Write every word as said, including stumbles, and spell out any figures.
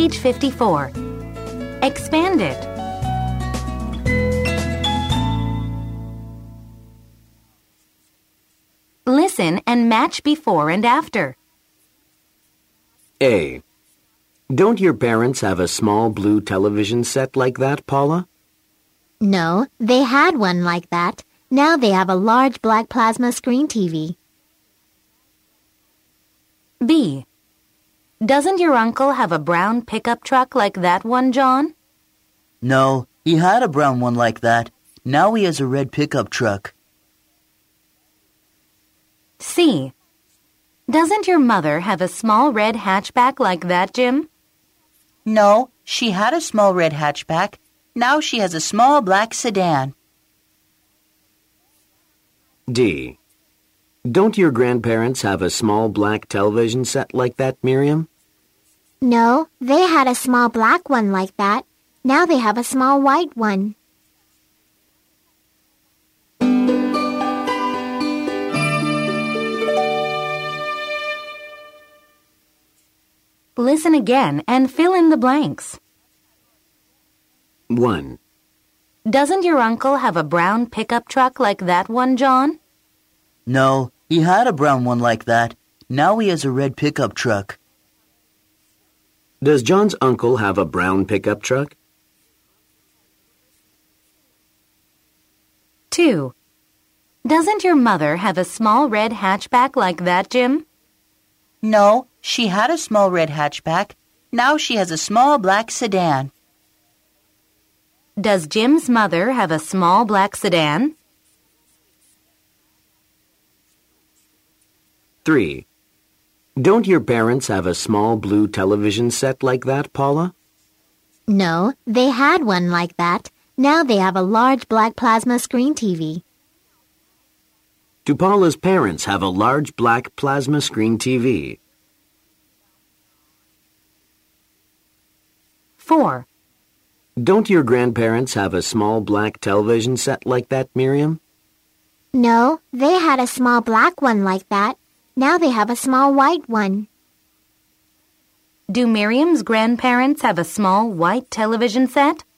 Page fifty-four. Expand it. Listen and match before and after. A. Don't your parents have a small blue television set like that, Paula? No, they had one like that. Now they have a large black plasma screen T V. B. Doesn't your uncle have a brown pickup truck like that one, John? No, he had a brown one like that. Now he has a red pickup truck. C. Doesn't your mother have a small red hatchback like that, Jim? No, she had a small red hatchback. Now she has a small black sedan. D. Don't your grandparents have a small black television set like that, Miriam? No, they had a small black one like that. Now they have a small white one. Listen again and fill in the blanks. one. Doesn't your uncle have a brown pickup truck like that one, John? No, he had a brown one like that. Now he has a red pickup truck. Does John's uncle have a brown pickup truck? two. Doesn't your mother have a small red hatchback like that, Jim? No, she had a small red hatchback. Now she has a small black sedan. Does Jim's mother have a small black sedan? three. Don't your parents have a small blue television set like that, Paula? No, they had one like that. Now they have a large black plasma screen T V. Do Paula's parents have a large black plasma screen T V? four. Don't your grandparents have a small black television set like that, Miriam? No, they had a small black one like that. Now they have a small white one. Do Miriam's grandparents have a small white television set?